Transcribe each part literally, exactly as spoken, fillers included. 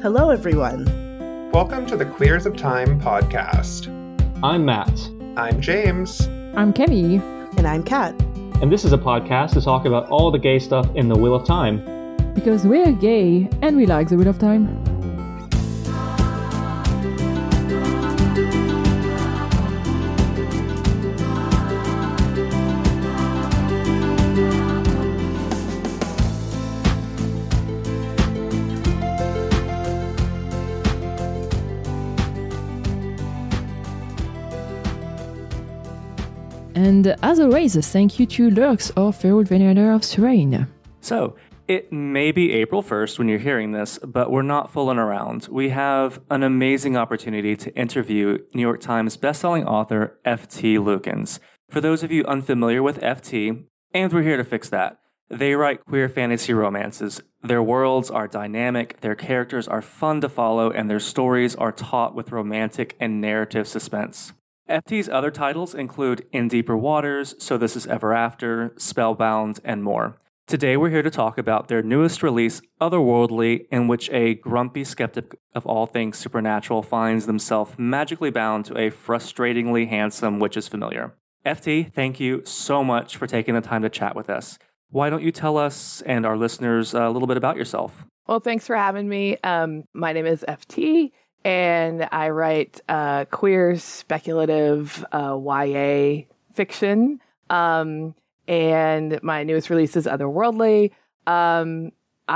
Hello, everyone. Welcome to the Queers of Time podcast. I'm Matt. I'm James. I'm Kemi. And I'm Kat. And this is a podcast to talk about all the gay stuff in the Wheel of Time. Because we're gay and we like the Wheel of Time. And as always, thank you to Lurks, our feral venator of Surain. So, it may be April first when you're hearing this, but we're not fooling around. We have an amazing opportunity to interview New York Times bestselling author F T Lukens. For those of you unfamiliar with F T, and we're here to fix that, they write queer fantasy romances. Their worlds are dynamic, their characters are fun to follow, and their stories are taut with romantic and narrative suspense. F T's other titles include In Deeper Waters, So This Is Ever After, Spellbound, and more. Today we're here to talk about their newest release, Otherworldly, in which a grumpy skeptic of all things supernatural finds themselves magically bound to a frustratingly handsome witch's familiar. F T, thank you so much for taking the time to chat with us. Why don't you tell us and our listeners a little bit about yourself? Well, thanks for having me. Um, my name is F T. And I write uh, queer, speculative uh, Y A fiction. Um, and my newest release is Otherworldly. Um,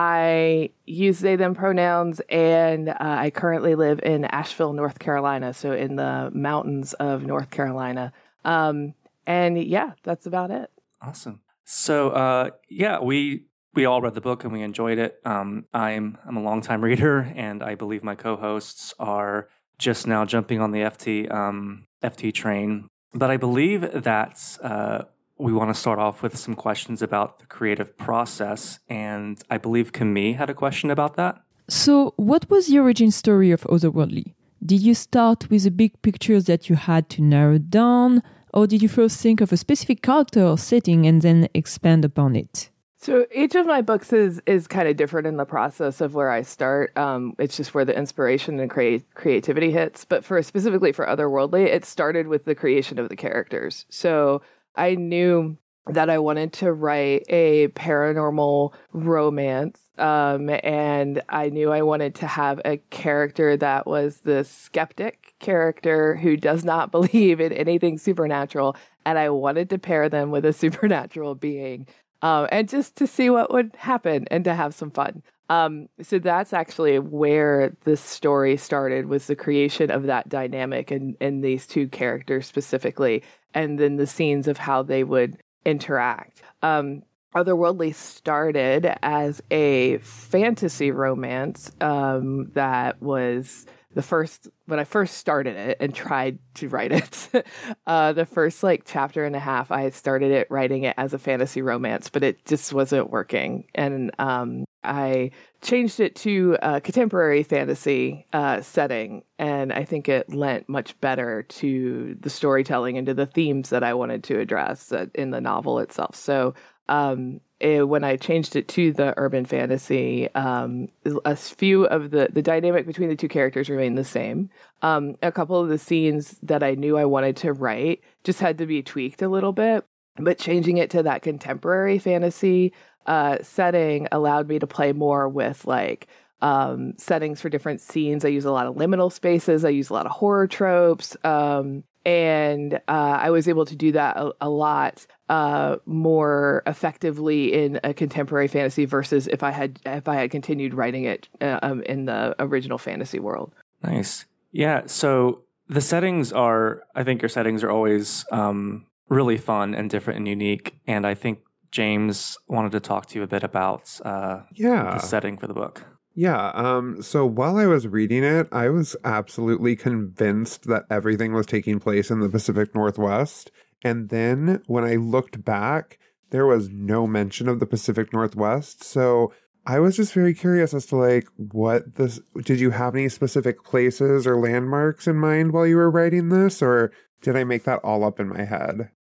I use they, them pronouns, and uh, I currently live in Asheville, North Carolina, so in the mountains of North Carolina. Um, and yeah, that's about it. Awesome. So, uh, yeah, we... We all read the book and we enjoyed it. Um, I'm I'm a longtime reader, and I believe my co-hosts are just now jumping on the F T um, F T train. But I believe that uh, we want to start off with some questions about the creative process, and I believe Kemi had a question about that. So, what was the origin story of Otherworldly? Did you start with the big pictures that you had to narrow down, or did you first think of a specific character or setting and then expand upon it? So each of my books is is kind of different in the process of where I start. Um, it's just where the inspiration and crea- creativity hits. But for specifically for Otherworldly, it started with the creation of the characters. So I knew that I wanted to write a paranormal romance. Um, and I knew I wanted to have a character that was the skeptic character who does not believe in anything supernatural. And I wanted to pair them with a supernatural being. Um, and just to see what would happen and to have some fun. Um, so that's actually where this story started, was the creation of that dynamic and, and these two characters specifically, and then the scenes of how they would interact. Um, Otherworldly started as a fantasy romance um, that was the first, when I first started it and tried to write it, uh, the first like chapter and a half, I had started it writing it as a fantasy romance, but it just wasn't working. And um, I changed it to a contemporary fantasy uh, setting. And I think it lent much better to the storytelling and to the themes that I wanted to address uh, in the novel itself. So um, it, when I changed it to the urban fantasy, um, a few of the, the dynamic between the two characters remained the same. Um, a couple of the scenes that I knew I wanted to write just had to be tweaked a little bit, but changing it to that contemporary fantasy uh, setting allowed me to play more with like um, settings for different scenes. I use a lot of liminal spaces. I use a lot of horror tropes. Um, And uh, I was able to do that a, a lot uh, more effectively in a contemporary fantasy versus if I had if I had continued writing it uh, um, in the original fantasy world. Nice. Yeah. So the settings are, I think your settings are always um, really fun and different and unique. And I think James wanted to talk to you a bit about uh, yeah. the setting for the book. Yeah, um, so while I was reading it, I was absolutely convinced that everything was taking place in the Pacific Northwest. And then when I looked back, there was no mention of the Pacific Northwest. So I was just very curious as to like, what this, did you have any specific places or landmarks in mind while you were writing this? Or did I make that all up in my head?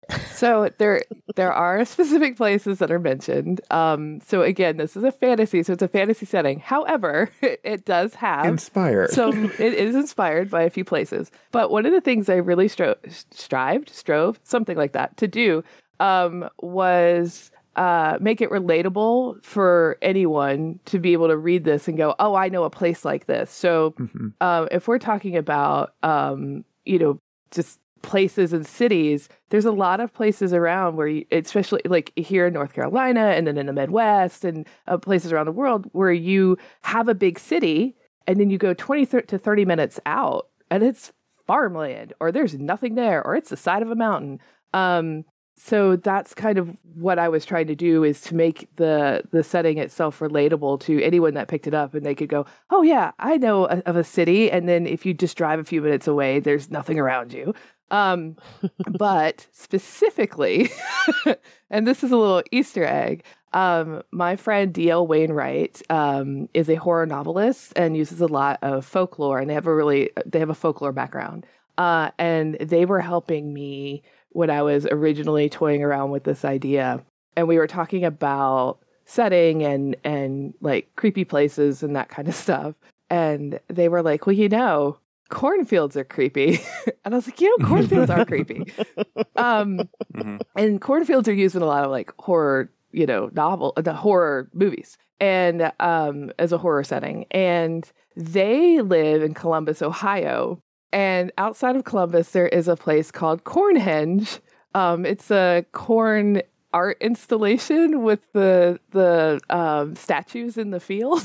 So there there are specific places that are mentioned. Um, so again, this is a fantasy, so it's a fantasy setting. However, it, it does have Inspired. some. It is inspired by a few places. But one of the things I really stro- strived, strove, something like that, to do um, was uh, make it relatable for anyone to be able to read this and go, "Oh, I know a place like this." So Mm-hmm. uh, if we're talking about, um, you know, just places and cities, there's a lot of places around where you, especially like here in North Carolina and then in the Midwest and uh, places around the world where you have a big city and then you go twenty to thirty minutes out and it's farmland or there's nothing there or it's the side of a mountain. Um, so that's kind of what I was trying to do, is to make the the setting itself relatable to anyone that picked it up, and they could go, oh yeah, I know a, of a city. And then if you just drive a few minutes away, there's nothing around you. Um, but specifically, and this is a little Easter egg, um, my friend D L Wainwright um, is a horror novelist and uses a lot of folklore, and they have a really, they have a folklore background. Uh, and they were helping me when I was originally toying around with this idea. And we were talking about setting and, and like creepy places and that kind of stuff. And they were like, well, you know, cornfields are creepy. And I was like, you know, cornfields are creepy. Um, mm-hmm. And cornfields are used in a lot of like horror, you know, novel, the horror movies, and um, as a horror setting. And they live in Columbus, Ohio. And outside of Columbus, there is a place called Cornhenge. Um, it's a corn art installation with the the um, statues in the field.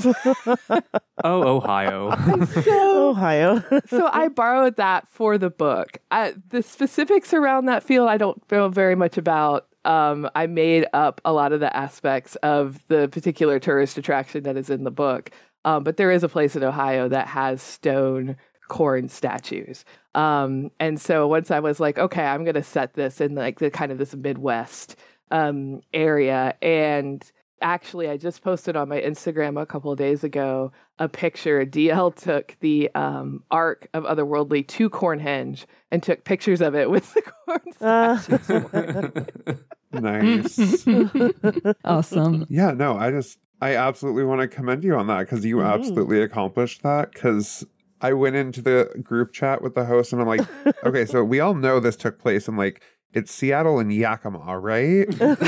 Oh, Ohio. so, Ohio. so I borrowed that for the book. I, the specifics around that field, I don't know very much about. Um, I made up a lot of the aspects of the particular tourist attraction that is in the book. Um, but there is a place in Ohio that has stone corn statues. Um, and so once I was like, okay, I'm going to set this in like the kind of this Midwest um, area. And actually, I just posted on my Instagram a couple of days ago a picture. D L took the um, Ark of Otherworldly to Cornhenge and took pictures of it with the corn statues. Nice. Awesome. Yeah, no, I just, I absolutely want to commend you on that, because you mm. absolutely accomplished that. Because I went into the group chat with the host and I'm like, okay, so we all know this took place in like, it's Seattle and Yakima, right?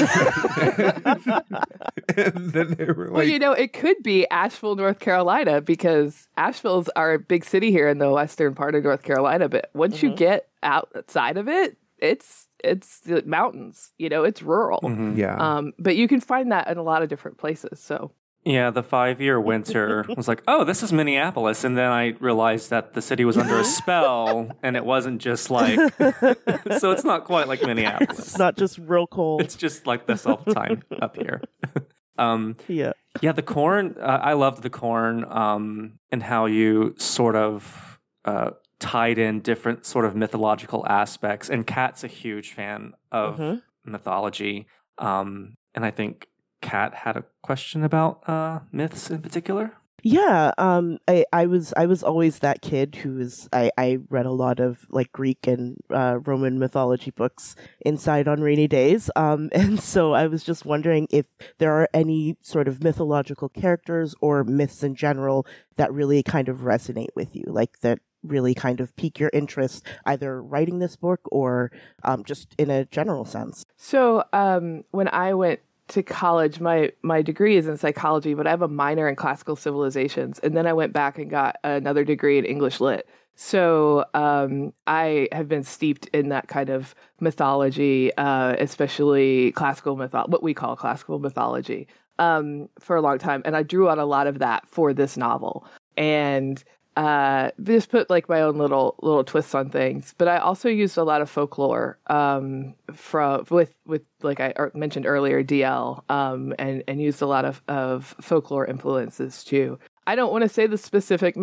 And then they were like, well, you know, it could be Asheville, North Carolina, because Asheville's our big city here in the western part of North Carolina. But once mm-hmm. you get outside of it, it's it's the mountains, you know, it's rural. Mm-hmm. Yeah. Um, but you can find that in a lot of different places. So. Yeah, the five-year winter was like, oh, this is Minneapolis. And then I realized that the city was under a spell, and it wasn't just like, so it's not quite like Minneapolis. It's not just real cold. It's just like this all the time up here. um, yeah. Yeah, the corn, uh, I loved the corn um, and how you sort of uh, tied in different sort of mythological aspects. And Kat's a huge fan of mm-hmm. mythology. Um, and I think Kat had a question about uh, myths in particular. Yeah, um, I, I was I was always that kid who was I, I read a lot of like Greek and uh, Roman mythology books inside on rainy days, um, and so I was just wondering if there are any sort of mythological characters or myths in general that really kind of resonate with you, like that really kind of pique your interest, either writing this book or um, just in a general sense. So um, when I went to college, my my degree is in psychology, but I have a minor in classical civilizations, and then I went back and got another degree in English lit. So um, I have been steeped in that kind of mythology, uh, especially classical mythology, what we call classical mythology, um, for a long time, and I drew on a lot of that for this novel, and uh, just put like my own little little twists on things. But I also used a lot of folklore um, from with with like I mentioned earlier, D L, um, and and used a lot of of folklore influences too. I don't want to say the specific myth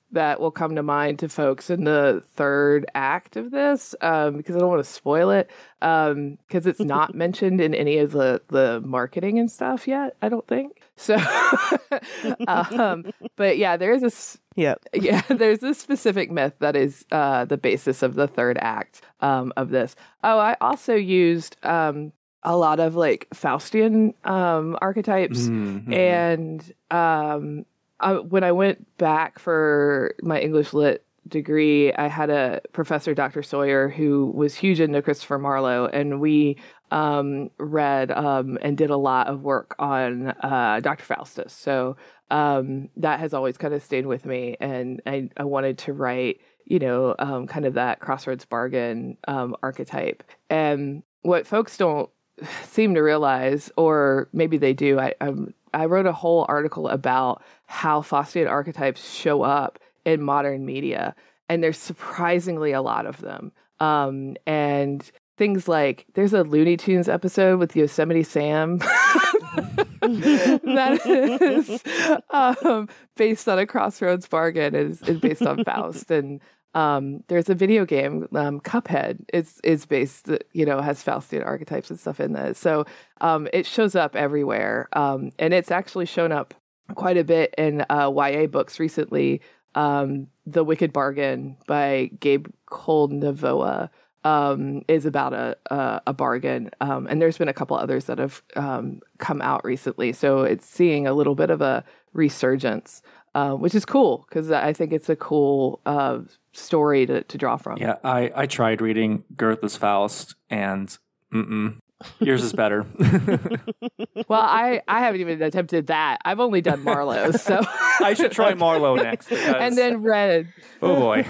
that will come to mind to folks in the third act of this, um, because I don't want to spoil it, because um, it's not mentioned in any of the, the marketing and stuff yet, I don't think. So, um, but yeah, there is this, Yeah. yeah, there's this specific myth that is uh, the basis of the third act um, of this. Oh, I also used um, a lot of like Faustian um, archetypes, Mm-hmm. and um, Uh, when I went back for my English Lit degree, I had a professor, Doctor Sawyer, who was huge into Christopher Marlowe, and we um, read um, and did a lot of work on uh, Doctor Faustus. So um, that has always kind of stayed with me, and I, I wanted to write, you know, um, kind of that crossroads bargain um, archetype. And what folks don't seem to realize, or maybe they do, I, I'm I wrote a whole article about how Faustian archetypes show up in modern media, and there's surprisingly a lot of them. Um, and things like, there's a Looney Tunes episode with Yosemite Sam that is um, based on a crossroads bargain, is, is based on Faust. And um, there's a video game, um, Cuphead, is is based, you know, has Faustian archetypes and stuff in that. So um, it shows up everywhere. Um, and it's actually shown up quite a bit in uh, Y A books recently. Um, The Wicked Bargain by Gabe Kolnavoa um, is about a, a, a bargain. Um, and there's been a couple others that have um, come out recently. So it's seeing a little bit of a resurgence. Uh, which is cool, because I think it's a cool uh, story to, to draw from. Yeah, I, I tried reading Goethe's Faust, and mm-mm, yours is better. Well, I, I haven't even attempted that. I've only done Marlowe, so I should try Marlowe next. Because... And then read. Oh, boy.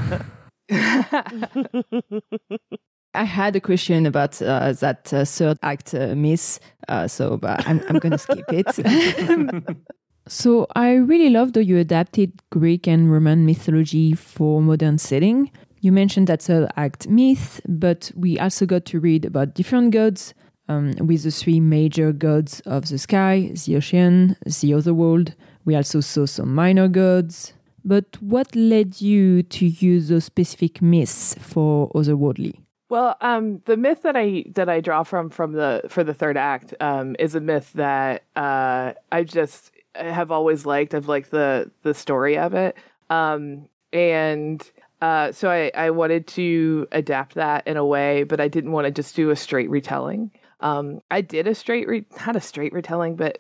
I had a question about uh, that uh, third act uh, myth, uh, so but I'm, I'm going to skip it. So I really love that you adapted Greek and Roman mythology for modern setting. You mentioned that third act myth, but we also got to read about different gods, um, with the three major gods of the sky, the ocean, the otherworld. We also saw some minor gods. But what led you to use those specific myths for otherworldly? Well, um, the myth that I that I draw from from the for the third act um, is a myth that uh, I just have always liked. I've liked the the story of it, um, and uh, so I, I wanted to adapt that in a way, but I didn't want to just do a straight retelling. Um, I did a straight re- not a straight retelling, but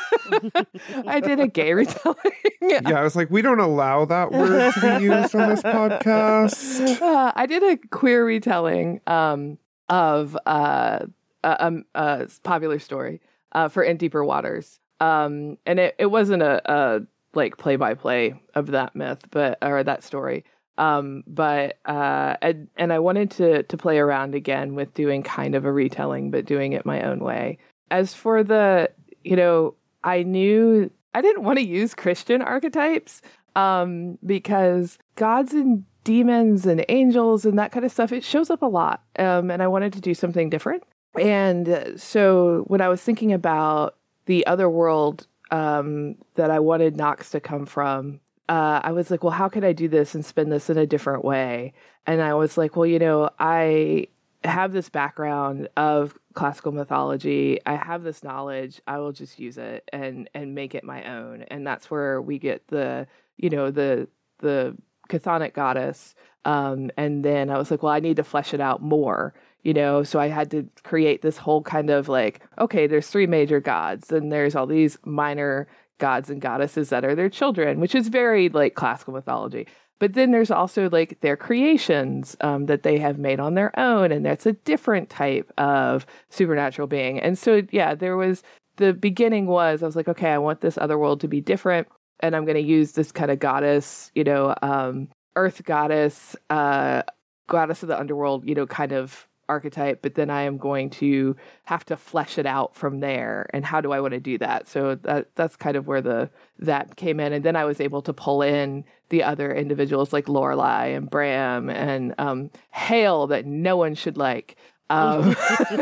I did a gay retelling. Yeah, I was like, we don't allow that word to be used on this podcast. Uh, I did a queer retelling um, of uh, a, a, a popular story uh, for In Deeper Waters. Um, and it, it wasn't a, a like play by play of that myth, but or that story. Um, but uh, and, and I wanted to to play around again with doing kind of a retelling, but doing it my own way. As for the, you know, I knew I didn't want to use Christian archetypes um, because gods and demons and angels and that kind of stuff, it shows up a lot. Um, and I wanted to do something different. And so when I was thinking about the other world um, that I wanted Nox to come from, uh, I was like, well, how could I do this and spin this in a different way? And I was like, well, you know, I have this background of classical mythology. I have this knowledge. I will just use it and and make it my own. And that's where we get the, you know, the the chthonic goddess. Um, and then I was like, well, I need to flesh it out more. You know, so I had to create this whole kind of like, okay, there's three major gods, and there's all these minor gods and goddesses that are their children, which is very like classical mythology. But then there's also like their creations um, that they have made on their own, and that's a different type of supernatural being. And so, yeah, there was the beginning was I was like, okay, I want this other world to be different, and I'm going to use this kind of goddess, you know, um, earth goddess, uh, goddess of the underworld, you know, kind of archetype, but then I am going to have to flesh it out from there. And how do I want to do that? So that that's kind of where the that came in. And then I was able to pull in the other individuals like Lorelei and Bram and um, Hale that no one should like. Um,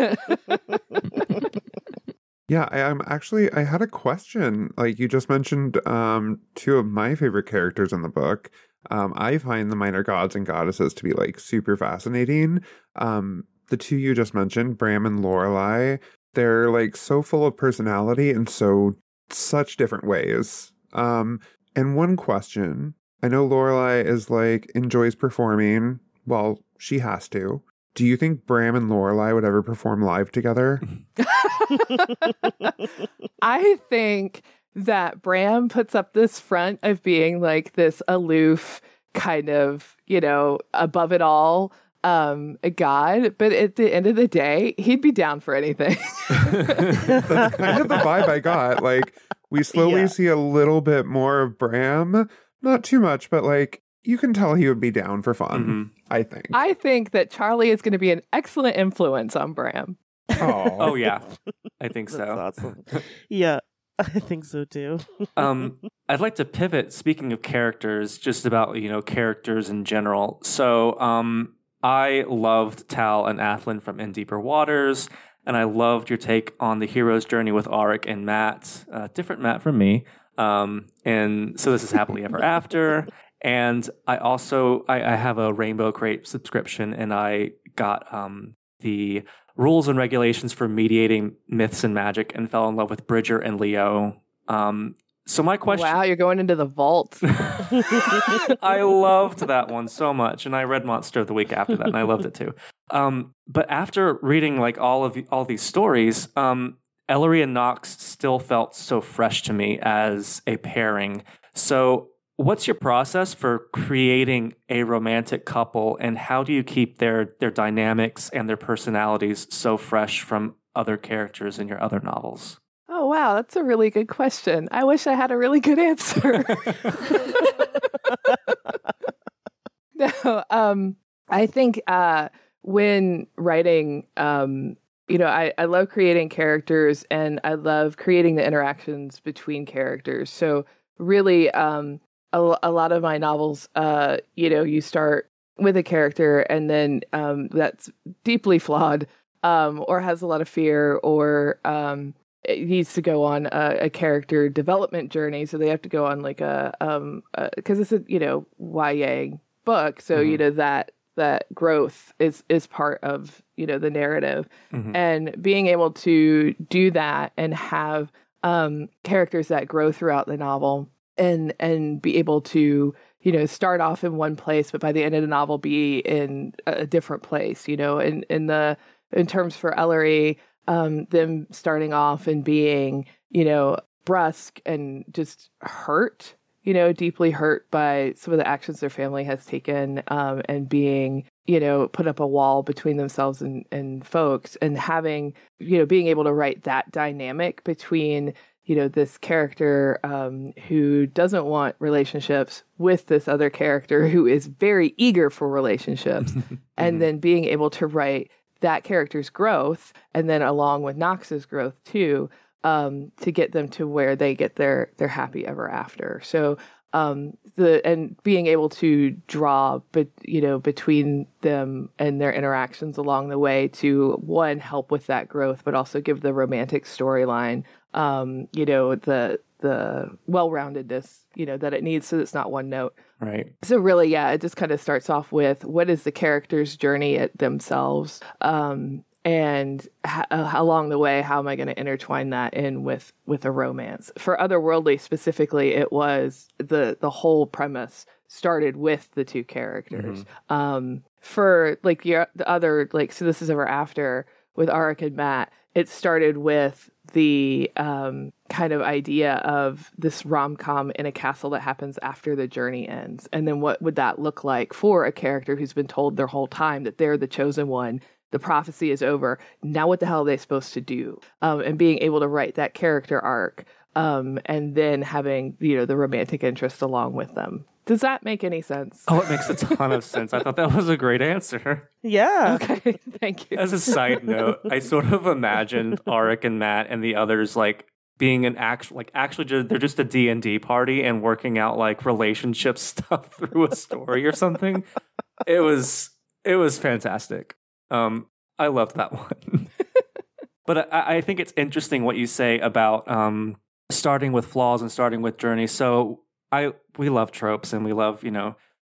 Yeah, I, I'm actually, I had a question. Like you just mentioned um, two of my favorite characters in the book. Um, I find the minor gods and goddesses to be like super fascinating. Um, the two you just mentioned, Bram and Lorelai, they're like so full of personality in so such different ways. Um, and one question, I know Lorelai is like enjoys performing. Well, she has to. Do you think Bram and Lorelai would ever perform live together? I think that Bram puts up this front of being like this aloof kind of, you know, above it all um a god, but at the end of the day he'd be down for anything. That's kind of the vibe I got. Like, we slowly Yeah. see a little bit more of Bram, not too much, but like you can tell he would be down for fun. Mm-hmm. I think. I think that Charlie is going to be an excellent influence on Bram. Aw. Oh yeah, I think That's so. awesome. Yeah, I think so too. um, I'd like to pivot. Speaking of characters, just about you know characters in general. So, um, I loved Tal and Athlin from In Deeper Waters, and I loved your take on the hero's journey with Auric and Matt, uh, different Matt from me. Um, and so this is Happily Ever After. And I also I, I have a Rainbow Crate subscription, and I got um, the rules and regulations for mediating myths and magic, and fell in love with Bridger and Leo. Um, so my question. Wow, you're going into the vault. I loved that one so much, and I read Monster of the Week after that, and I loved it too. Um, but after reading like all of all these stories, um, Ellery and Knox still felt so fresh to me as a pairing. So, what's your process for creating a romantic couple, and how do you keep their their dynamics and their personalities so fresh from other characters in your other novels? Oh, wow. That's a really good question. I wish I had a really good answer. No, um, I think uh, when writing, um, you know, I, I love creating characters, and I love creating the interactions between characters. So really, um, a, a lot of my novels, uh, you know, you start with a character, and then um, that's deeply flawed, um, or has a lot of fear, or um, it needs to go on a, a character development journey. So they have to go on like a, um, because it's a, you know, Y A book. So, Mhm. you know, that, that growth is, is part of, you know, the narrative, Mhm. and being able to do that and have, um, characters that grow throughout the novel, and, and be able to, you know, start off in one place, but by the end of the novel be in a different place, you know, in, in the, in terms for Ellery, um, them starting off and being, you know, brusque and just hurt, you know, deeply hurt by some of the actions their family has taken, um, and being, you know, put up a wall between themselves and, and folks, and having, you know, being able to write that dynamic between, you know, this character um, who doesn't want relationships with this other character who is very eager for relationships, and then being able to write that character's growth, and then along with Knox's growth too, um, to get them to where they get their their happy ever after. So um, the and being able to draw, but you know, between them and their interactions along the way to one help with that growth, but also give the romantic storyline, um, you know, the the well-roundedness, you know, that it needs, so it's not one note. Right. So really, yeah, it just kind of starts off with what is the character's journey at themselves, um, and ha- uh, along the way, how am I going to intertwine that in with with a romance? For Otherworldly specifically, it was the the whole premise started with the two characters. Mm-hmm. Um, for like your, the other, like, so This Is Ever After with Auric and Matt, it started with the um, kind of idea of this rom-com in a castle that happens after the journey ends. And then what would that look like for a character who's been told their whole time that they're the chosen one, the prophecy is over, now what the hell are they supposed to do? Um, and being able to write that character arc, um, and then having, you know, the romantic interest along with them. Does that make any sense? Oh, it makes a ton of sense. I thought that was a great answer. Yeah. Okay, thank you. As a side note, I sort of imagined Auric and Matt and the others like being an actual, like actually just, they're just a D and D party and working out like relationship stuff through a story or something. It was it was fantastic. Um, I loved that one. But I, I think it's interesting what you say about um, starting with flaws and starting with journeys. So I we love tropes, and we love, you know,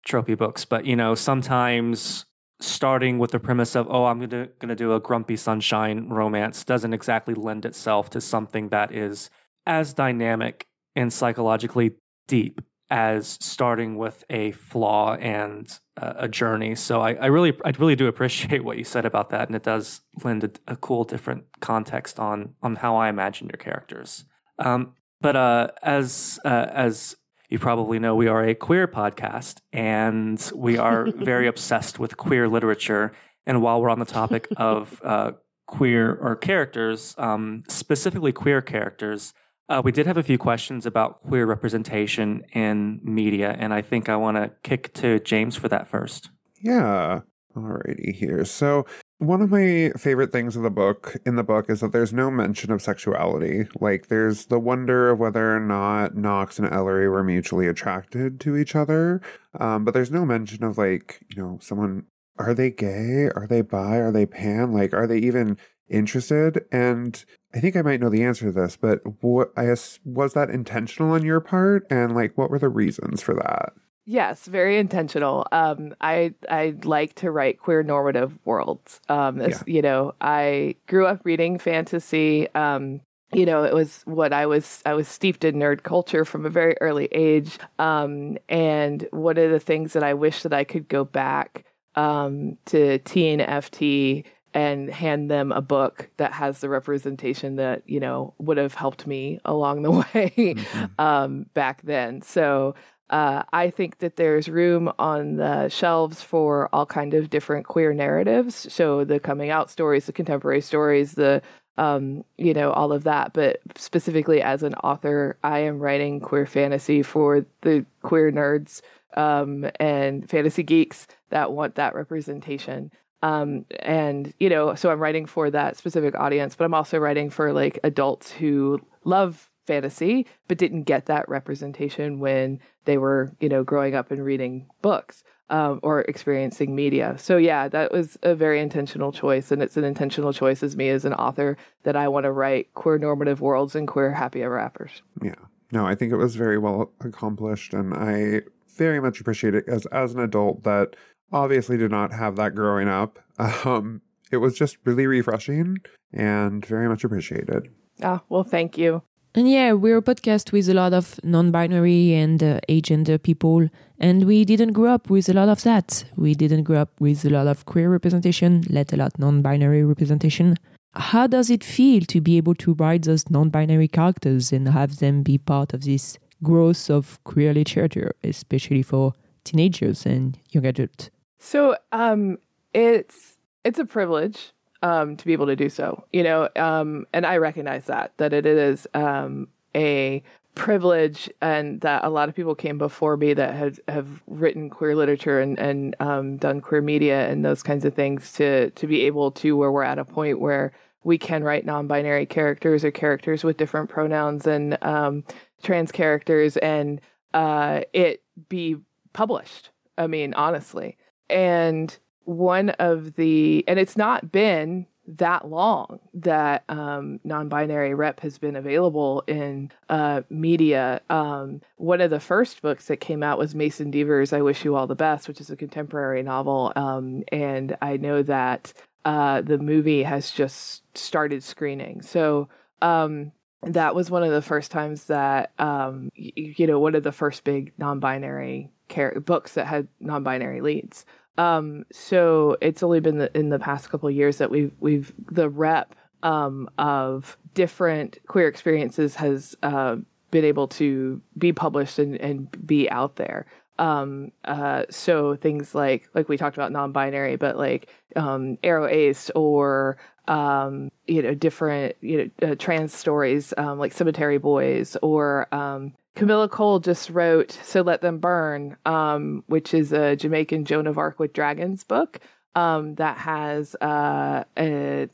tropey books, but you know, sometimes starting with the premise of, oh, I'm gonna gonna do a grumpy sunshine romance doesn't exactly lend itself to something that is as dynamic and psychologically deep as starting with a flaw and uh, a journey. So I, I really I really do appreciate what you said about that, and it does lend a, a cool different context on on how I imagine your characters. Um, but uh, as uh, as you probably know, we are a queer podcast, and we are very obsessed with queer literature. And while we're on the topic of uh, queer or characters, um, specifically queer characters, uh, we did have a few questions about queer representation in media, and I think I want to kick to James for that first. Yeah. Alrighty here. So one of my favorite things of the book in the book is that there's no mention of sexuality. Like there's the wonder of whether or not Nox and Ellery were mutually attracted to each other. Um, but there's no mention of like, you know, someone, are they gay? Are they bi? Are they pan? Like, are they even interested? And I think I might know the answer to this, but what I guess, was that intentional on your part? And like, what were the reasons for that? Yes, very intentional. Um, I I like to write queer normative worlds. Um, this, Yeah. You know, I grew up reading fantasy. Um, you know, it was what I was. I was steeped in nerd culture from a very early age. Um, and one of the things that I wish that I could go back um, to teen F T and hand them a book that has the representation that, you know, would have helped me along the way mm-hmm. um, back then. So. Uh, I think that there's room on the shelves for all kind of different queer narratives. So the coming out stories, the contemporary stories, the, um, you know, all of that. But specifically as an author, I am writing queer fantasy for the queer nerds um, and fantasy geeks that want that representation. Um, and, you know, so I'm writing for that specific audience, but I'm also writing for like adults who love fantasy, but didn't get that representation when they were, you know, growing up and reading books um, or experiencing media. So yeah, that was a very intentional choice. And it's an intentional choice as me as an author that I want to write queer normative worlds and queer happy ever appers. Yeah. No, I think it was very well accomplished. And I very much appreciate it as, as an adult that obviously did not have that growing up. Um, it was just really refreshing and very much appreciated. Ah, well, thank you. And yeah, we're a podcast with a lot of non-binary and uh, agender people, and we didn't grow up with a lot of that. We didn't grow up with a lot of queer representation, let alone non-binary representation. How does it feel to be able to write those non-binary characters and have them be part of this growth of queer literature, especially for teenagers and young adults? So um, it's it's a privilege. Um, to be able to do so, you know, um, and I recognize that, that it is um, a privilege and that a lot of people came before me that have, have written queer literature and, and um, done queer media and those kinds of things to, to be able to where we're at a point where we can write non-binary characters or characters with different pronouns and um, trans characters and uh, it be published. I mean, honestly. And one of the, and it's not been that long that um, non-binary rep has been available in uh, media. Um, one of the first books that came out was Mason Deaver's I Wish You All the Best, which is a contemporary novel. Um, and I know that uh, the movie has just started screening. So um, that was one of the first times that, um, y- you know, one of the first big non-binary char- books that had non-binary leads. Um, so it's only been the, in the past couple of years that we've, we've, the rep, um, of different queer experiences has, uh, been able to be published and, and be out there. Um, uh, so things like, like we talked about non-binary, but like, um, Arrow Ace or, um, you know, different, you know, uh, trans stories, um, like Cemetery Boys or, um, Camilla Cole just wrote So Let Them Burn, um, which is a Jamaican Joan of Arc with Dragons book um, that has uh, a,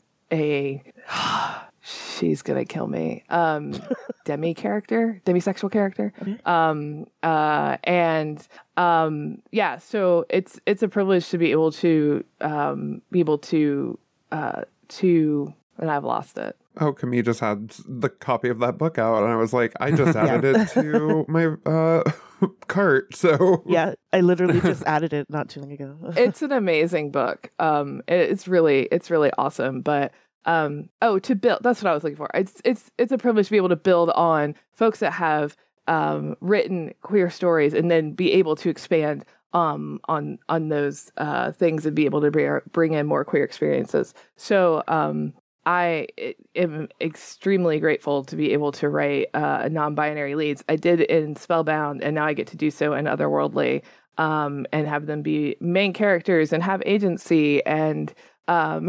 a she's going to kill me, um, demi character, demisexual character. Um, uh, and um, yeah, so it's it's a privilege to be able to um, be able to uh, to and I've lost it. Oh, Camille just had the copy of that book out, and I was like, I just added it to my uh, cart. So yeah, I literally just added it not too long ago. It's an amazing book. Um, it, it's really, it's really awesome. But um, oh, to build, that's what I was looking for. It's, it's, it's a privilege to be able to build on folks that have um, written queer stories, and then be able to expand um, on on those uh, things and be able to bring, bring in more queer experiences. So. Um, I am extremely grateful to be able to write uh, non-binary leads. I did in Spellbound, and now I get to do so in Otherworldly, um, and have them be main characters and have agency and, um,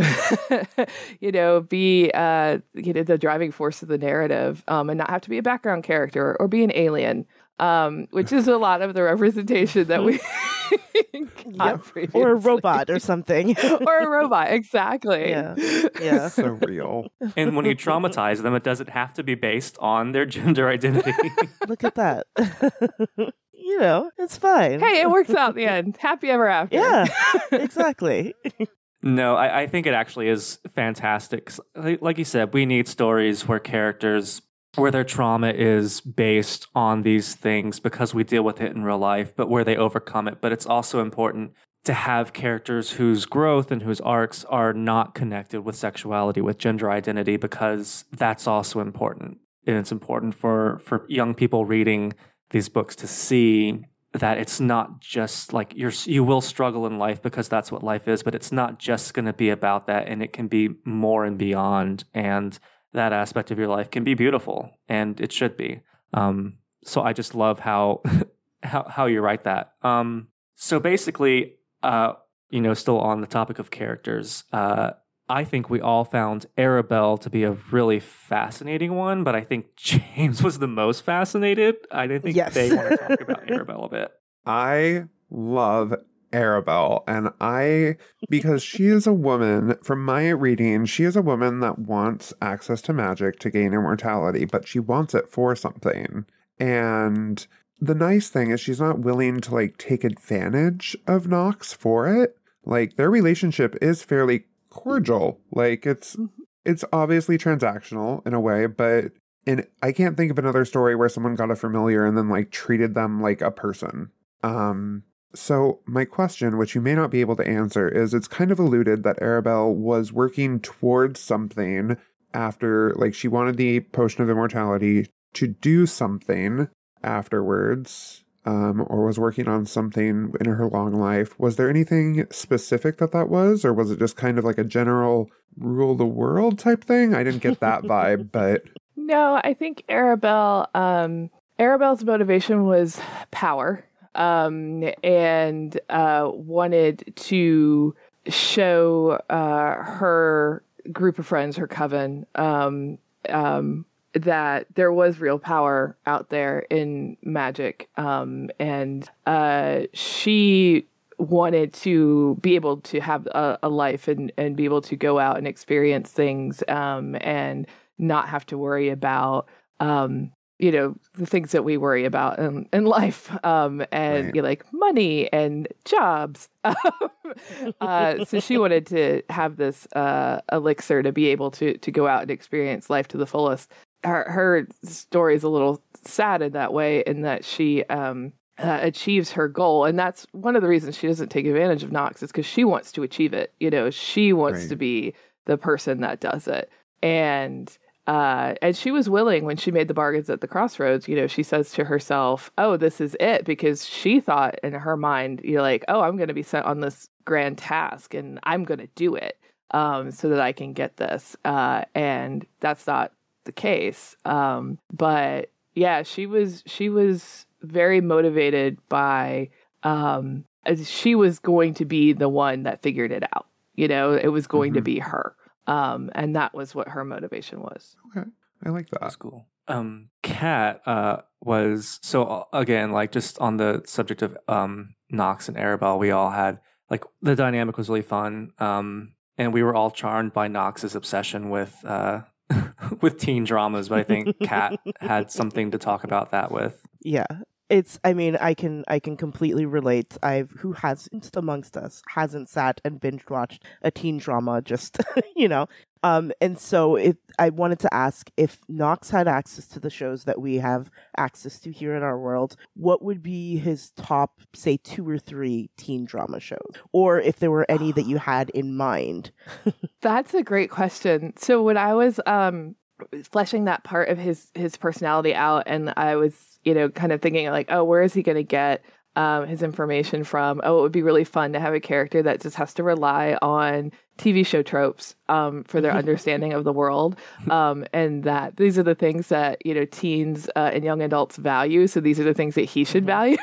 you know, be uh, you know the driving force of the narrative, um, and not have to be a background character or be an alien, um, which is a lot of the representation that we. Yep. Or a robot or something. Or a robot, exactly. Yeah. Yeah. so real. And when you traumatize them, it doesn't have to be based on their gender identity. Look at that. You know, it's fine. Hey, it works out in the end. Happy ever after. Yeah, exactly. No, I, I think it actually is fantastic. Like, like you said, we need stories where characters, where their trauma is based on these things because we deal with it in real life, but where they overcome it. But it's also important to have characters whose growth and whose arcs are not connected with sexuality, with gender identity, because that's also important. And it's important for, for young people reading these books to see that it's not just like you're, you will struggle in life because that's what life is, but it's not just going to be about that, and it can be more and beyond. And that aspect of your life can be beautiful, and it should be. Um, so I just love how how how you write that. Um, so basically, uh, you know, still on the topic of characters, uh, I think we all found Arabelle to be a really fascinating one, but I think James was the most fascinated. I didn't think yes. they want to talk about Arabelle a bit. I love Arabelle, and I, because she is a woman, from my reading, she is a woman that wants access to magic to gain immortality, but she wants it for something. And the nice thing is she's not willing to like take advantage of Nox for it. Like, their relationship is fairly cordial. Like, it's it's obviously transactional in a way, but in I can't think of another story where someone got a familiar and then like treated them like a person. Um So my question, which you may not be able to answer, is it's kind of alluded that Arabelle was working towards something after, like, she wanted the Potion of Immortality to do something afterwards, um, or was working on something in her long life. Was there anything specific that that was, or was it just kind of like a general rule the world type thing? I didn't get that vibe, but... No, I think Arabelle, um, Arabelle's motivation was power. Um, and uh, wanted to show uh, her group of friends, her coven, um, um, that there was real power out there in magic. Um, and uh, she wanted to be able to have a, a life and, and be able to go out and experience things, um, and not have to worry about um, you know, the things that we worry about in, in life, um, and right. you know, like money and jobs. uh, so she wanted to have this uh, elixir to be able to to go out and experience life to the fullest. Her, her story is a little sad in that way, in that she um, uh, achieves her goal, and that's one of the reasons she doesn't take advantage of Nox, is because she wants to achieve it. You know, she wants right. to be the person that does it, and. Uh, and she was willing when she made the bargains at the crossroads. You know, she says to herself, oh, this is it, because she thought in her mind, you're like, oh, I'm going to be sent on this grand task and I'm going to do it, um, so that I can get this. Uh, and that's not the case. Um, but yeah, she was, she was very motivated by, um, she was going to be the one that figured it out. You know, it was going mm-hmm. to be her. Um, and that was what her motivation was. Okay. I like that. That's cool. Um, Kat, uh, was, so uh, again, like just on the subject of, um, Nox and Arabelle, we all had, like, the dynamic was really fun. Um, and we were all charmed by Nox's obsession with, uh, with teen dramas, but I think Kat had something to talk about that with. Yeah. It's, I mean, I can, I can completely relate. I've, who hasn't amongst us hasn't sat and binge watched a teen drama, just, you know, um, and so if I wanted to ask if Knox had access to the shows that we have access to here in our world, what would be his top, say, two or three teen drama shows, or if there were any that you had in mind? That's a great question. So when I was, um, fleshing that part of his, his personality out, and I was, you know, kind of thinking like, oh, where is he going to get um, his information from? Oh, it would be really fun to have a character that just has to rely on T V show tropes um, for their understanding of the world. Um, and that these are the things that, you know, teens uh, and young adults value. So these are the things that he should value.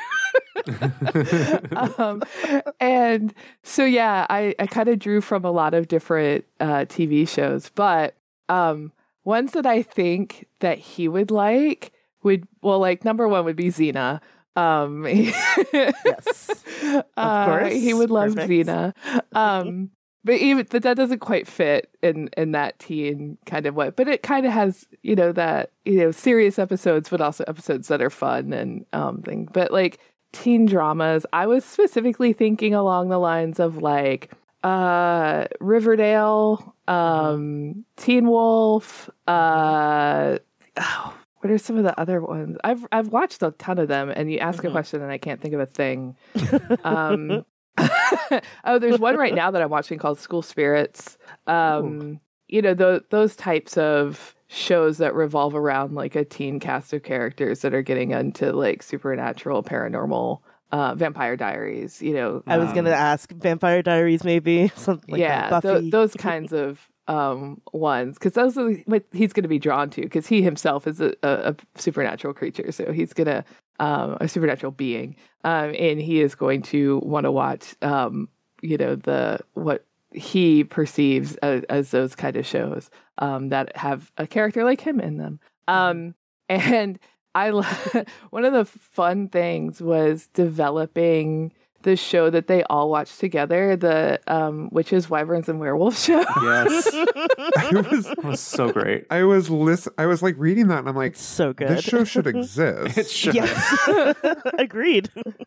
um, and so, yeah, I, I kind of drew from a lot of different uh, T V shows, but um, ones that I think that he would like would, well, like number one would be Xena. Um, Yes, of uh, course. he would love Perfect. Xena. Um, but even but that doesn't quite fit in in that teen kind of way. But it kind of has, you know, that, you know, serious episodes, but also episodes that are fun and um thing. But like teen dramas, I was specifically thinking along the lines of like uh Riverdale, um Teen Wolf, uh oh, what are some of the other ones? I've I've watched a ton of them, and you ask Mm-hmm. a question and I can't think of a thing. um oh, there's one right now that I'm watching called School Spirits. Um, you know, th- those types of shows that revolve around like a teen cast of characters that are getting into like supernatural, paranormal, uh, Vampire Diaries. You know, I was Um, gonna ask Vampire Diaries, maybe something like yeah, that. tho- Buffy. those kinds of um, ones, because those are what he's going to be drawn to, because he himself is a, a, a supernatural creature, so he's gonna um, a supernatural being, um, and he is going to want to watch, um, you know, the what he perceives as, as those kind of shows um, that have a character like him in them, um, and I one of the fun things was developing the show that they all watched together, the um, Witches, Wyverns, and Werewolves show. Yes, I was that was so great. I was listen I was like reading that and I'm like, so good. this show should exist. It should. Yes, agreed.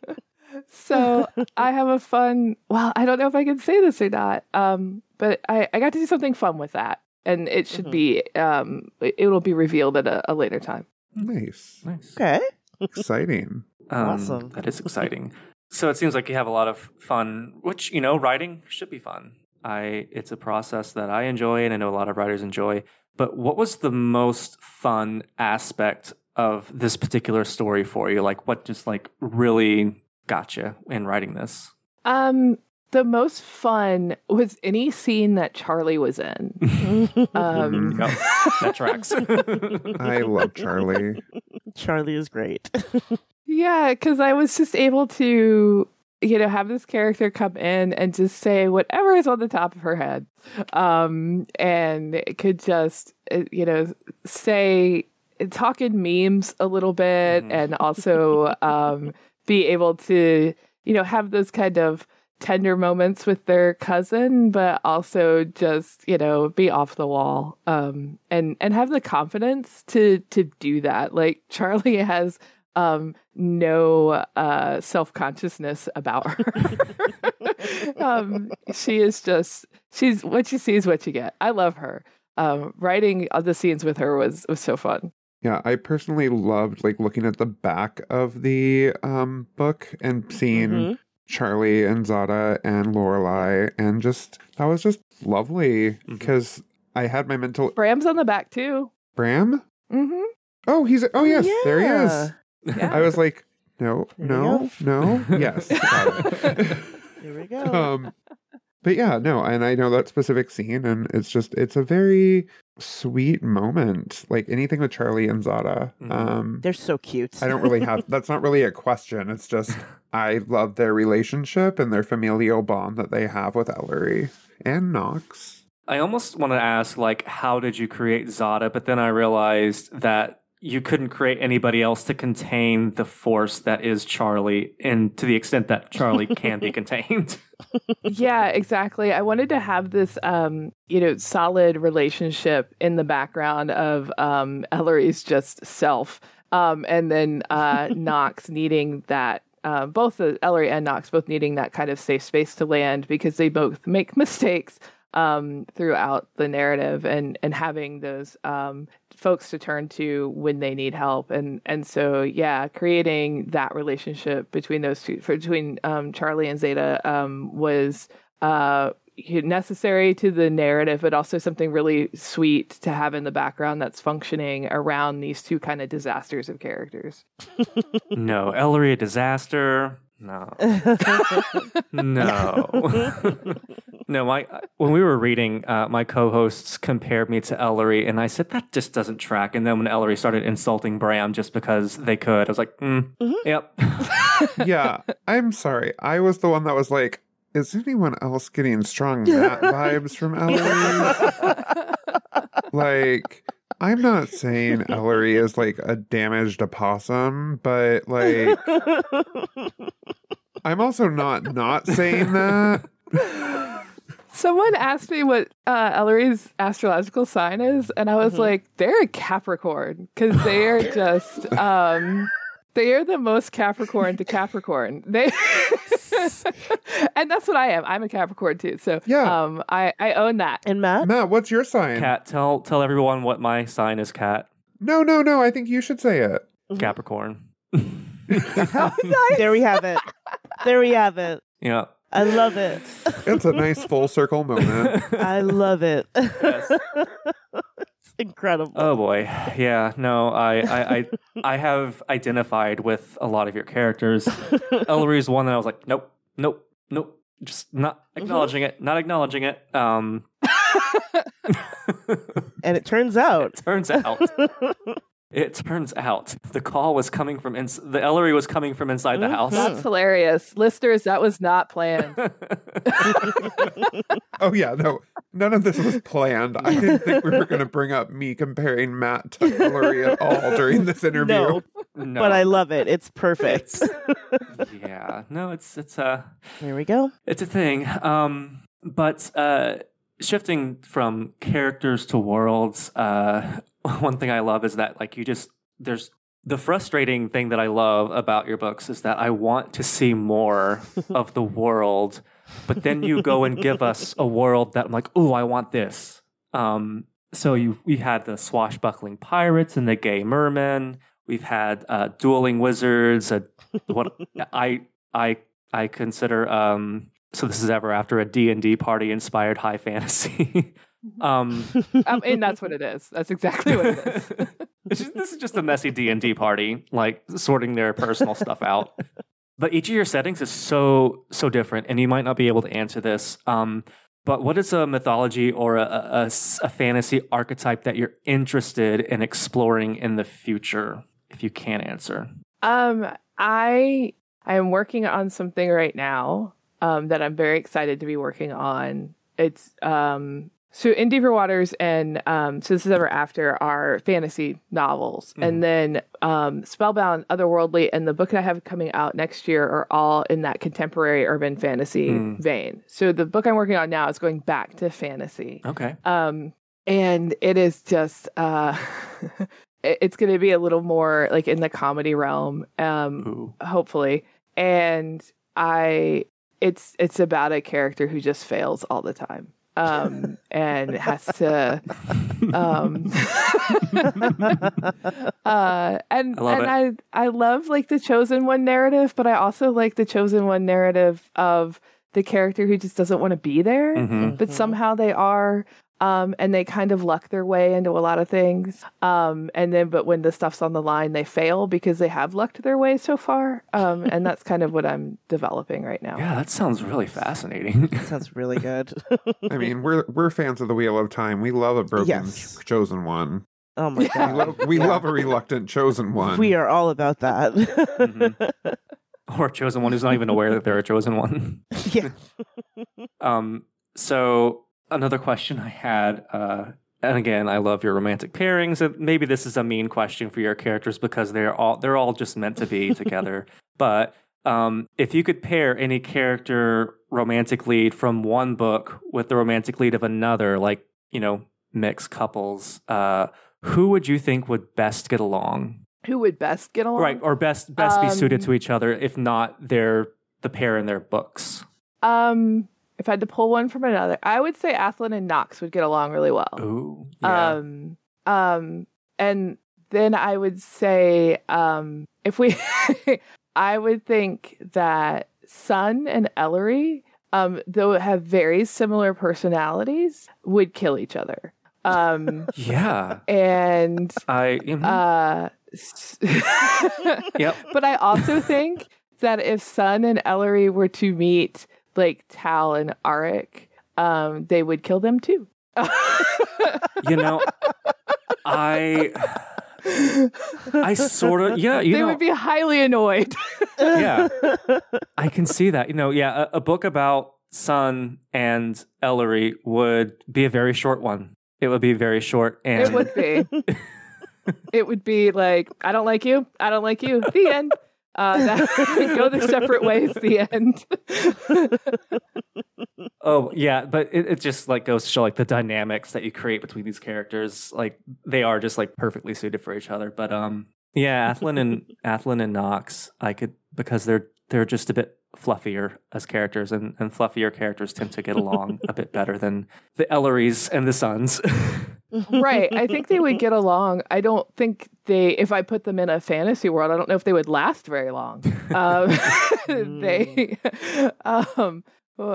So I have a fun, well, I don't know if I can say this or not, um, but I, I got to do something fun with that. And it should Mhm. be, um, it, it will be revealed at a, a later time. Nice. Nice. Okay. Exciting. Um, Awesome. That is exciting. So it seems like you have a lot of fun, which, you know, writing should be fun. I it's a process that I enjoy and I know a lot of writers enjoy. But what was the most fun aspect of this particular story for you? Like what just like really got you in writing this? Um, the most fun was any scene that Charlie was in. Um, Yep, that tracks. I love Charlie. Charlie is great. Yeah, because I was just able to, you know, have this character come in and just say whatever is on the top of her head. Um, and it could just, uh, you know, say, talk in memes a little bit, Mhm. and also um, be able to, you know, have those kind of tender moments with their cousin, but also just, you know, be off the wall, um, and, and have the confidence to, to do that. Like Charlie has um no uh self-consciousness about her. um she is just she's what you see is what you get. I love her. Um writing the scenes with her was was so fun. Yeah, I personally loved like looking at the back of the um book and seeing Mhm. Charlie and Zada and Lorelai, and just that was just lovely because I had my mental Bram's on the back too. Bram. Mm-hmm. Oh, he's oh yes, there he is. Yeah. Yeah. I was like, no, There no, no, yes, got it. There we go. um, but yeah, no, and I know that specific scene, and it's just it's a very sweet moment. Like anything with Charlie and Zada. Mhm. Um, They're so cute. I don't really have. That's not really a question. It's just I love their relationship and their familial bond that they have with Ellery and Knox. I almost want to ask, like, how did you create Zada? But then I realized that you couldn't create anybody else to contain the force that is Charlie, and to the extent that Charlie can be contained. Yeah, exactly. I wanted to have this, um, you know, solid relationship in the background of um, Ellery's just self. Um, and then uh, Nox needing that, uh, both the Ellery and Nox both needing that kind of safe space to land because they both make mistakes um, throughout the narrative, and and having those um, folks to turn to when they need help. And and so yeah, creating that relationship between those two, for, between um, Charlie and Zeta, um, was uh, necessary to the narrative, but also something really sweet to have in the background that's functioning around these two kind of disasters of characters. No, Ellery a disaster. No. no. no, my when we were reading, uh, my co-hosts compared me to Ellery, and I said, that just doesn't track. And then when Ellery started insulting Bram just because they could, I was like, mm, mm-hmm. Yep. Yeah, I'm sorry. I was the one that was like, is anyone else getting strong Matt vibes from Ellery? Like, I'm not saying Ellery is like a damaged opossum, but like, I'm also not not saying that. Someone asked me what uh, Ellery's astrological sign is, and I was mm-hmm. like, they're a Capricorn, because they are just, um, they are the most Capricorn to Capricorn. They, and that's what I am. I'm a Capricorn too. So yeah. um, I, I own that. And Matt? Matt, what's your sign? Kat, tell tell everyone what my sign is, Kat. No, no, no. I think you should say it. Capricorn. Oh, nice. There we have it. There we have it. Yeah. I love it. It's a nice full circle moment. I love it. Yes. It's incredible. Oh boy. Yeah. No, I, I, I, I have identified with a lot of your characters. Ellery's one that I was like, nope, nope, nope. Just not acknowledging mm-hmm. it. Not acknowledging it. Um. And it turns out. It turns out. It turns out the call was coming from ins- the Ellery was coming from inside the house. That's hilarious. Listeners, that was not planned. Oh yeah, no. None of this was planned. I didn't think we were going to bring up me comparing Matt to Ellery at all during this interview. No, no. But I love it. It's perfect. It's, yeah. No, it's it's a There we go. It's a thing. Um but uh shifting from characters to worlds, uh one thing I love is that, like, you just, there's the frustrating thing that I love about your books is that I want to see more of the world, but then you go and give us a world that I'm like, oh, I want this. Um, so you, we had the swashbuckling pirates and the gay mermen. We've had uh, dueling wizards. A, what I I I consider. Um, so this is ever after a D and D party inspired high fantasy. Um, um, and that's what it is. That's exactly what it is. It's just, this is just a messy D and D party, like sorting their personal stuff out. But each of your settings is so so different, and you might not be able to answer this. Um, but what is a mythology or a, a, a fantasy archetype that you're interested in exploring in the future? If you can answer, um, I I am working on something right now um, that I'm very excited to be working on. It's um. So In Deeper Waters and um, So This Is Ever After are fantasy novels. Mm. And then um, Spellbound, Otherworldly, and the book that I have coming out next year are all in that contemporary urban fantasy mm. vein. So the book I'm working on now is going back to fantasy. Okay. Um, and it is just, uh, it's going to be a little more like in the comedy realm, um, hopefully. And I, it's it's about a character who just fails all the time. Um, and has to, um, uh, and, I and I, I love like the chosen one narrative, but I also like the chosen one narrative of the character who just doesn't want to be there, mm-hmm. but somehow they are, um, and they kind of luck their way into a lot of things. Um, and then, but when the stuff's on the line, they fail because they have lucked their way so far. Um, and that's kind of what I'm developing right now. Yeah, that sounds really fascinating. That sounds really good. I mean, we're we're fans of the Wheel of Time. We love a broken Yes. chosen one. Oh my Yeah. We, god. love, we love a reluctant chosen one. We are all about that. mm-hmm. Or a chosen one who's not even aware that they're a chosen one. Yeah. Um. So another question I had, uh, and again, I love your romantic pairings. And maybe this is a mean question for your characters because they're all they're all just meant to be together. But um, if you could pair any character romantic lead from one book with the romantic lead of another, like, you know, mixed couples, uh, who would you think would best get along? who would best get along? Right, or best best be suited Um, to each other, if not they're the pair in their books. Um, if I had to pull one from another, I would say Athlin and Nox would get along really well. Ooh, yeah. Um, um, and then I would say, um, if we, I would think that Sun and Ellery, um, though have very similar personalities, would kill each other. Um, yeah. and I. mhm. uh, s- yep. but I also think that if Sun and Ellery were to meet, like Tal and Arik, um, they would kill them too. You know, I. I sort of. Yeah. You they know. would be highly annoyed. Yeah. I can see that. You know. Yeah. A, a book about Sun and Ellery would be a very short one. It would be very short, and It would be. It would be like, I don't like you. I don't like you. The end. Uh, that, go their separate ways. The end. Oh yeah, but it, it just like goes to show like the dynamics that you create between these characters. Like they are just like perfectly suited for each other. But um, yeah, Athlin and Athlin and Nox, I could because they're they're just a bit fluffier as characters, and, and fluffier characters tend to get along a bit better than the Ellerys and the Suns. Right. I think they would get along. I don't think they, if I put them in a fantasy world, I don't know if they would last very long. Um, they um,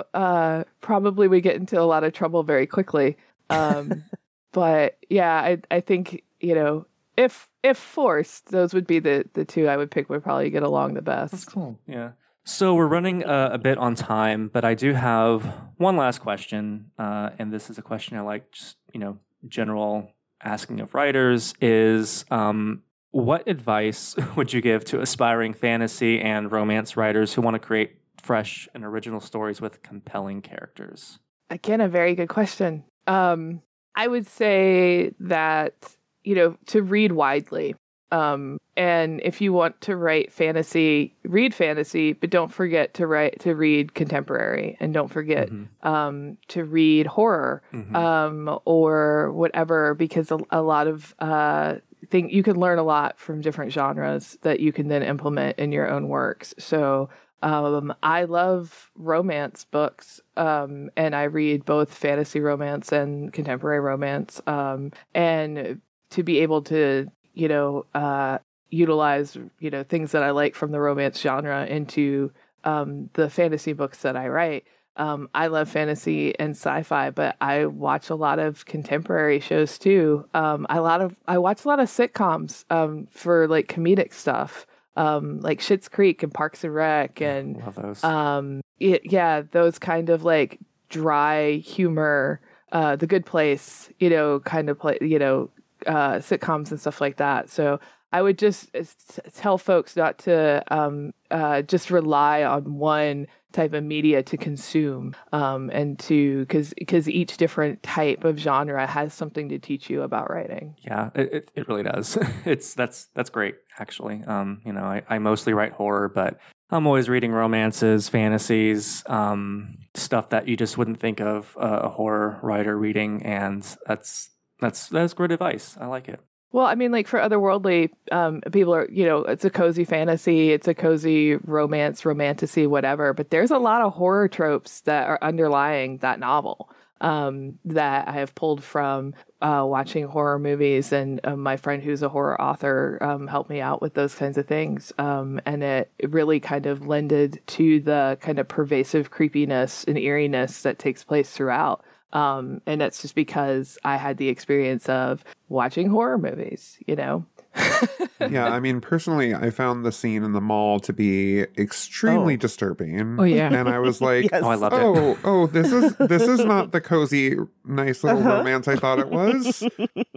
uh, probably would get into a lot of trouble very quickly. Um, but yeah, I I think, you know, if if forced, those would be the, the two I would pick would probably get along the best. That's cool. Yeah. So we're running uh, a bit on time, but I do have one last question, uh, and this is a question I like, just you know, general asking of writers is, um, what advice would you give to aspiring fantasy and romance writers who want to create fresh and original stories with compelling characters? Again, a very good question. Um, I would say that, you know, to read widely. Um, and if you want to write fantasy, read fantasy, but don't forget to write, to read contemporary, and don't forget, Mm-hmm. um, to read horror, Mhm. um, or whatever, because a, a lot of, uh, think you can learn a lot from different genres that you can then implement in your own works. So, um, I love romance books, um, and I read both fantasy romance and contemporary romance, um, and to be able to, you know, uh, utilize, you know, things that I like from the romance genre into um, the fantasy books that I write. Um, I love fantasy and sci-fi, but I watch a lot of contemporary shows too. Um, I lot of I watch a lot of sitcoms um, for like comedic stuff, um, like Schitt's Creek and Parks and Rec, and Love those. um, it, yeah, those kind of like dry humor, uh, The Good Place, you know, kind of play, you know. Uh, sitcoms and stuff like that. So I would just uh, tell folks not to um, uh, just rely on one type of media to consume, um, and to because because each different type of genre has something to teach you about writing. Yeah, it, it, it really does. It's that's that's great actually. Um, you know, I, I mostly write horror, but I'm always reading romances, fantasies, um, stuff that you just wouldn't think of uh, a horror writer reading, and that's that's that's great advice. I like it. Well, I mean, like for otherworldly um, people are, you know, it's a cozy fantasy, it's a cozy romance, romantasy, whatever. But there's a lot of horror tropes that are underlying that novel um, that I have pulled from uh, watching horror movies. And uh, my friend who's a horror author um, helped me out with those kinds of things. Um, and it, it really kind of lended to the kind of pervasive creepiness and eeriness that takes place throughout. Um, and that's just because I had the experience of watching horror movies, you know? Yeah, I mean, personally, I found the scene in the mall to be extremely Oh. disturbing. Oh, yeah. And I was like, Yes. Oh, I loved it. oh, oh, this is this is not the cozy, nice little Uh-huh. romance I thought it was.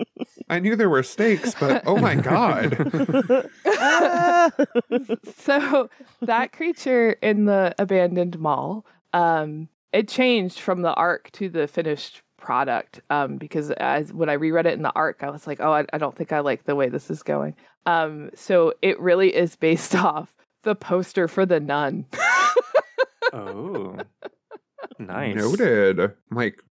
I knew there were stakes, but oh my god. Ah! So that creature in the abandoned mall, um, it changed from the arc to the finished product, um, because as when I reread it in the arc, I was like, oh, I, I don't think I like the way this is going. Um, so it really is based off the poster for The Nun. Oh, nice. Noted. Like,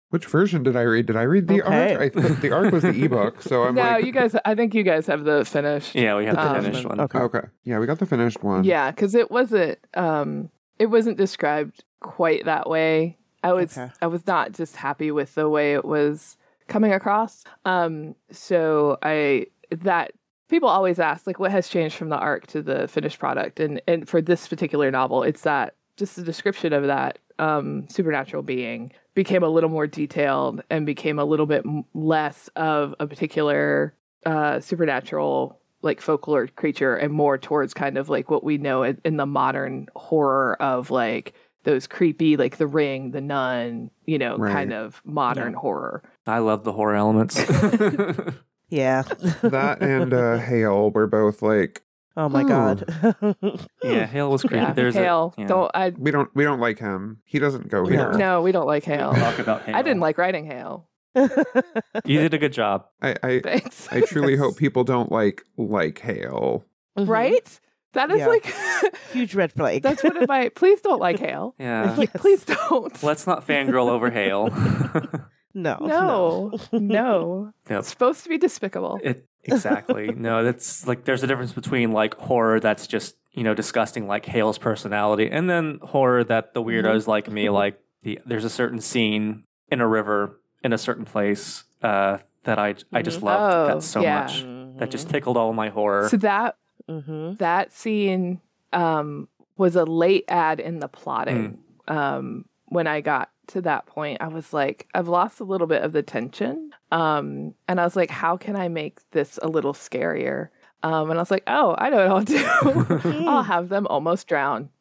Which version did I read? Did I read the Okay. arc? I th- the arc was the ebook, so I'm no, like, you guys. I think you guys have the finished. Yeah, we have the Um, finished one. Okay. okay, yeah, we got the finished one. Yeah, because it wasn't. Um, it wasn't described quite that way. I was. Okay. I was not just happy with the way it was coming across. Um, so I that people always ask like, what has changed from the arc to the finished product, and and for this particular novel, it's that just the description of that um, supernatural being became a little more detailed and became a little bit m- less of a particular uh, supernatural like folklore creature and more towards kind of like what we know in, in the modern horror of like those creepy, like The Ring, The Nun, you know, Right. kind of modern horror. I love the horror elements. Yeah. That and uh, Hail were both like, Oh my Oh. god. yeah, Hale was creepy. Yeah, There's Hale. A, yeah. Don't I? we don't we don't like him. He doesn't go No. here. No, we don't like Hale. Talk about Hale. I didn't like writing Hale. You did a good job. I I, Thanks. I truly hope people don't like like Hail. Mhm. Right? That is Yeah. like Huge red flag. that's one of my. Please don't like Hale. Yeah. Like, please don't. Let's not fangirl over Hale. no. No, no. Yep. It's supposed to be despicable. It exactly. No, that's like there's a difference between like horror that's just, you know, disgusting like Hale's personality, and then horror that the weirdos like me like the there's a certain scene in a river in a certain place uh that I I just loved Oh, that so yeah. much. That just tickled all my horror. So that Mm-hmm. that scene um, was a late ad in the plotting. Um, when I got to that point, I was like, I've lost a little bit of the tension. Um, and I was like, how can I make this a little scarier? Um, and I was like, oh, I know what I'll do. I'll have them almost drown.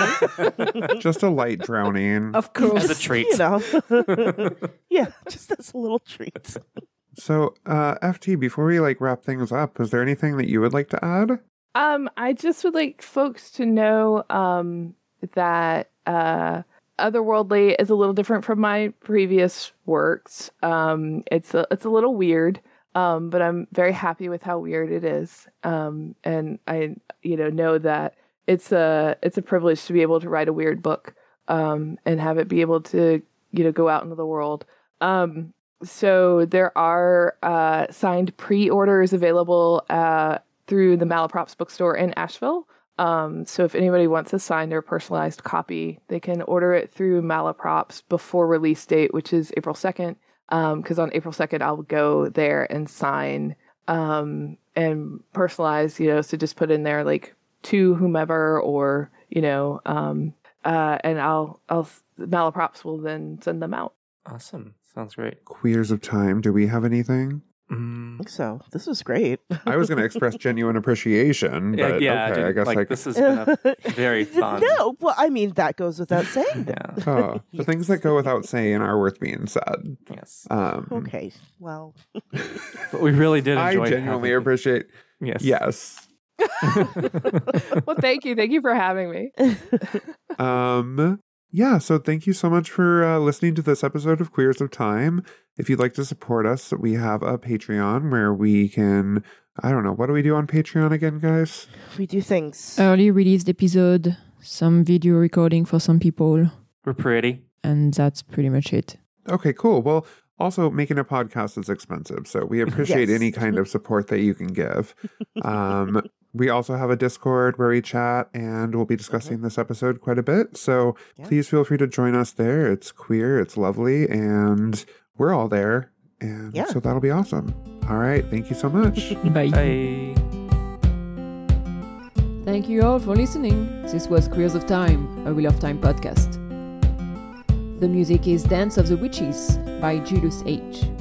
Just a light drowning. Of course. As a treat. You know. Yeah, just as a little treat. So, uh, F T, before we like wrap things up, is there anything that you would like to add? Um, I just would like folks to know um, that uh, Otherworldly is a little different from my previous works. Um, it's a, it's a little weird, um, but I'm very happy with how weird it is. Um, and I, you know, know that it's a it's a privilege to be able to write a weird book um, and have it be able to, you know, go out into the world. Um, so there are uh, signed pre-orders available uh, through the Malaprops bookstore in Asheville. Um, so if anybody wants a signed or personalized copy, they can order it through Malaprops before release date, which is April second. Um, cause on April second, I'll go there and sign, um, and personalize, you know, so just put in there like to whomever or, you know, um, uh, and I'll, I'll, Malaprops will then send them out. Awesome. Sounds great. Queers of Time, do we have anything? I Mm, think so. This was great. I was going to express genuine appreciation, yeah, but yeah, okay, dude, I guess like, like this has been a very fun. No, well, I mean, that goes without saying. Yeah. oh, the things that go without saying are worth being said. Yes. Um, Okay, well, But we really did I enjoy genuinely having- appreciate. Yes. Yes. Well, thank you. Thank you for having me. Um. Yeah. So thank you so much for uh, listening to this episode of Queers of Time. If you'd like to support us, we have a Patreon where we can. I don't know. What do we do on Patreon again, guys? we do things. Early released episode, some video recording for some people, We're pretty. and that's pretty much it. Okay, cool. Well, also making a podcast is expensive, so we appreciate Yes. any kind of support that you can give. Um, we also have a Discord where we chat, and we'll be discussing this episode quite a bit. So Yeah. please feel free to join us there. It's queer, it's lovely, and we're all there. And Yeah. so that'll be awesome. All right, thank you so much. Bye. Bye. Thank you all for listening. This was Queers of Time, a Wheel of Time podcast. The music is Dance of the Witches by Julius H.